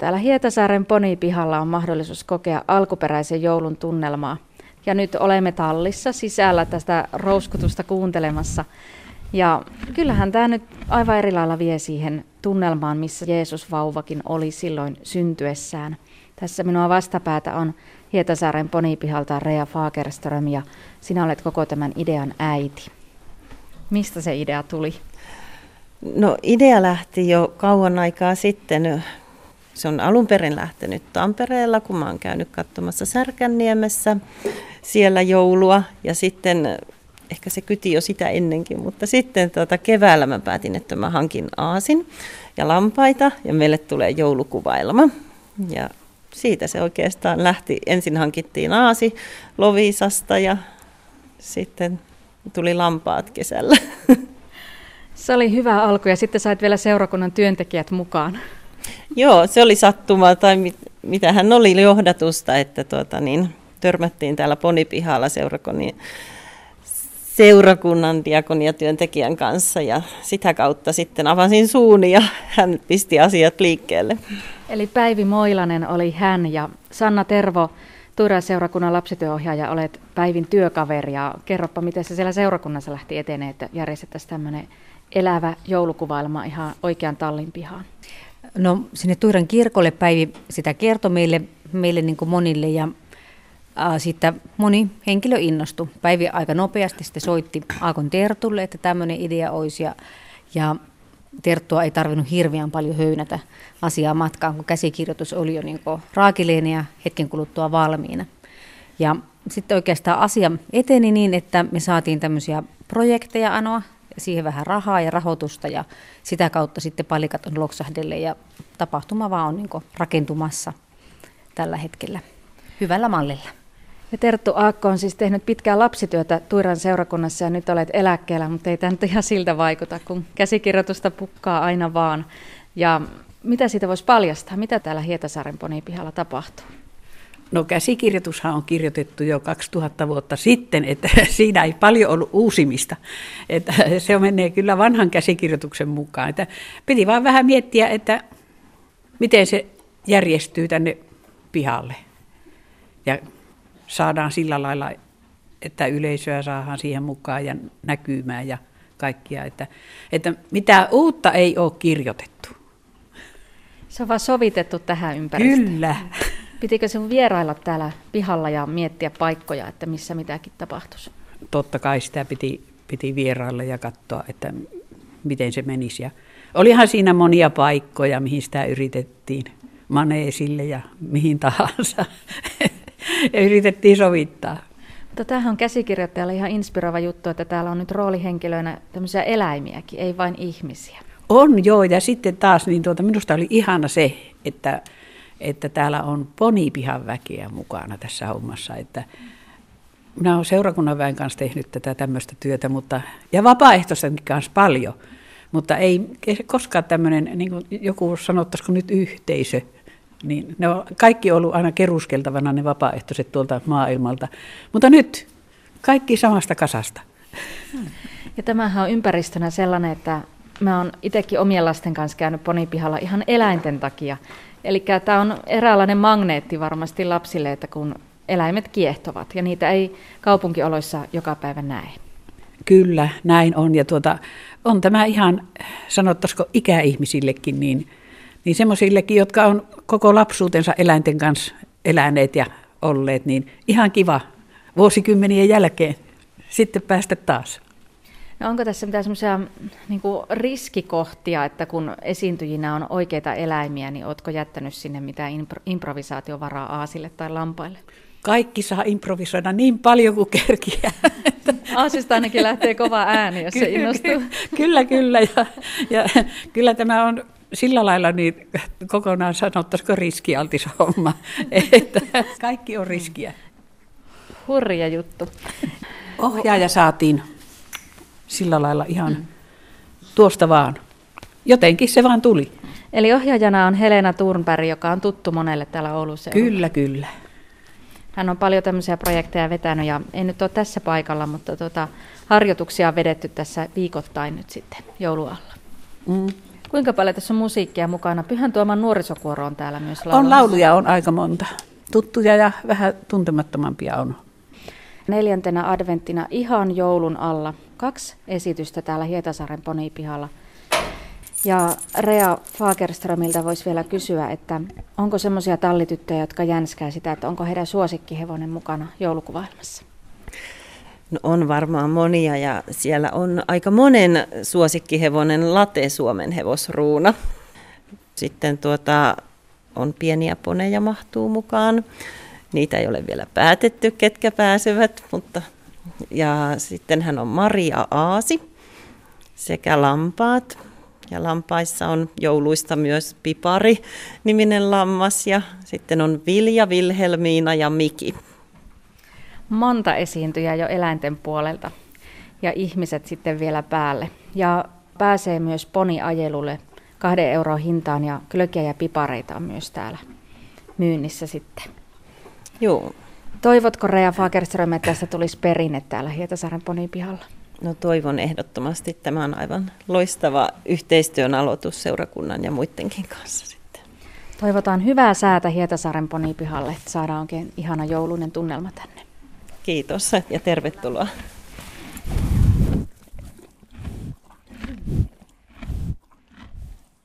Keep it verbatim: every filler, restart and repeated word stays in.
Täällä Hietasaaren Ponipihalla on mahdollisuus kokea alkuperäisen joulun tunnelmaa. Ja nyt olemme tallissa sisällä tästä rouskutusta kuuntelemassa. Ja kyllähän tämä nyt aivan eri lailla vie siihen tunnelmaan, missä Jeesus vauvakin oli silloin syntyessään. Tässä minua vastapäätä on Hietasaaren Ponipihalta Rea Fagerström ja sinä olet koko tämän idean äiti. Mistä se idea tuli? No idea lähti jo kauan aikaa sitten. Se on alun perin lähtenyt Tampereella, kun mä oon käynyt katsomassa Särkänniemessä siellä joulua. Ja sitten, ehkä se kyti jo sitä ennenkin, mutta sitten tuota, keväällä mä päätin, että mä hankin aasin ja lampaita ja meille tulee joulukuvailma. Ja siitä se oikeastaan lähti. Ensin hankittiin aasi Loviisasta ja sitten tuli lampaat kesällä. Se oli hyvä alku ja sitten sait vielä seurakunnan työntekijät mukaan. Joo, se oli sattumaa tai mit, mitähän oli johdatusta, että tuota, niin, törmättiin täällä Ponipihalla seurakunnan, seurakunnan diakoniatyöntekijän kanssa ja sitä kautta sitten avasin suuni ja hän pisti asiat liikkeelle. Eli Päivi Moilanen oli hän ja Sanna Tervo, Tuiran seurakunnan lapsityöohjaaja, olet Päivin työkaveri ja kerropa, miten se siellä seurakunnassa lähti etenee, että järjestettäisiin tämmöinen elävä joulukuvailma ihan oikean tallin pihaan. No sinne Tuiran kirkolle Päivi sitä kertoi meille, meille niin kuin monille ja ää, siitä moni henkilö innostui. Päivi aika nopeasti sitten soitti Aakon Tertulle, että tämmöinen idea olisi ja, ja Terttua ei tarvinnut hirveän paljon höynätä asiaa matkaan, kun käsikirjoitus oli jo niin kuin raakileinen ja hetken kuluttua valmiina. Ja sitten oikeastaan asia eteni niin, että me saatiin tämmöisiä projekteja anoa, siihen vähän rahaa ja rahoitusta ja sitä kautta sitten palikat on loksahdelle ja tapahtuma vaan on niin kuin rakentumassa tällä hetkellä hyvällä mallilla. Ja Terttu Aakko on siis tehnyt pitkää lapsityötä Tuiran seurakunnassa ja nyt olet eläkkeellä, mutta ei tämä nyt ihan siltä vaikuta, kun käsikirjoitusta pukkaa aina vaan. Ja mitä siitä voisi paljastaa? Mitä täällä Hietasaaren Ponipihalla tapahtuu? No käsikirjoitushan on kirjoitettu jo kaksituhatta vuotta sitten, että siinä ei paljon ollut uusimista. Että se menee kyllä vanhan käsikirjoituksen mukaan. Että piti vaan vähän miettiä, että miten se järjestyy tänne pihalle. Ja saadaan sillä lailla, että yleisöä saadaan siihen mukaan ja näkymään ja kaikkia. Että, että mitään uutta ei ole kirjoitettu. Se on vaan sovitettu tähän ympäristöön. Kyllä. Pitikö sinun vierailla täällä pihalla ja miettiä paikkoja, että missä mitäkin tapahtuisi? Totta kai sitä piti, piti vierailla ja katsoa, että miten se menisi. Ja olihan siinä monia paikkoja, mihin sitä yritettiin maneesille ja mihin tahansa. Ja yritettiin sovittaa. Mutta tämähän on käsikirjoittajalle ihan inspiroiva juttu, että täällä on nyt roolihenkilöinä tämmöisiä eläimiäkin, ei vain ihmisiä. On joo, ja sitten taas niin tuota, minusta oli ihana se, että että täällä on Ponipihan väkeä mukana tässä hommassa. Että minä olen seurakunnan väen kanssa tehnyt tätä tämmöistä työtä, mutta, ja vapaaehtoisten kanssa paljon, mutta ei koskaan tämmöinen, niin kuin joku sanottaisiko nyt yhteisö, niin ne on kaikki ollut aina keruskeltavana ne vapaaehtoiset tuolta maailmalta, mutta nyt kaikki samasta kasasta. Ja tämähän on ympäristönä sellainen, että mä oon itsekin omien lasten kanssa käynyt Ponipihalla ihan eläinten takia. Eli tämä on eräänlainen magneetti varmasti lapsille, että kun eläimet kiehtovat ja niitä ei kaupunkioloissa joka päivä näe. Kyllä, näin on. Ja tuota, on tämä ihan, sanottaisiko ikäihmisillekin, niin, niin semmoisillekin, jotka on koko lapsuutensa eläinten kanssa eläneet ja olleet, niin ihan kiva vuosikymmenien jälkeen sitten päästä taas. No onko tässä mitään semmoisia niin kuin riskikohtia, että kun esiintyjinä on oikeita eläimiä, niin oletko jättänyt sinne mitään impro- improvisaatiovaraa aasille tai lampaille? Kaikki saa improvisoida niin paljon kuin kerkiä. Aasista ainakin lähtee kova ääni, jos se innostuu. Kyllä, kyllä. Ja, ja kyllä tämä on sillä lailla niin kokonaan sanottaisiko riskialtis homma, että kaikki on riskiä. Hurja juttu. Ohjaaja saatiin sillä lailla ihan mm. tuosta vaan. Jotenkin se vaan tuli. Eli ohjaajana on Helena Thurnberg, joka on tuttu monelle täällä Oulussa. Kyllä, kyllä. Hän on paljon tämmöisiä projekteja vetänyt ja ei nyt ole tässä paikalla, mutta tuota, harjoituksia on vedetty tässä viikoittain nyt sitten joulualla. Mm. Kuinka paljon tässä on musiikkia mukana? Pyhän Tuoman nuorisokuoro on täällä myös laulamassa. On lauluja, on aika monta. Tuttuja ja vähän tuntemattomampia on. Neljäntenä adventtina ihan joulun alla. Kaksi esitystä täällä Hietasaaren Ponipihalla. Ja Rea Fagerströmiltä voisi vielä kysyä, että onko semmoisia tallityttöjä, jotka jänskää sitä, että onko heidän suosikkihevonen mukana joulukuvailmassa? No on varmaan monia ja siellä on aika monen suosikkihevonen Late Suomen hevosruuna. Sitten tuota, on pieniä poneja mahtuu mukaan. Niitä ei ole vielä päätetty, ketkä pääsevät, mutta ja sitten hän on Maria Aasi sekä lampaat. Ja lampaissa on jouluista myös Pipari-niminen lammas ja sitten on Vilja, Vilhelmiina ja Miki. Monta esiintyjää jo eläinten puolelta ja ihmiset sitten vielä päälle. Ja pääsee myös poniajelulle kahden euron hintaan ja klökiä ja pipareita on myös täällä myynnissä sitten. Joo. Toivotko Rea Fagerström, että tästä tulisi perinne täällä Hietasaaren Ponipihalla? No toivon ehdottomasti. Tämä on aivan loistava yhteistyön aloitus seurakunnan ja muidenkin kanssa sitten. Toivotaan hyvää säätä Hietasaaren Ponipihalle, että saadaan oikein ihana jouluinen tunnelma tänne. Kiitos ja tervetuloa.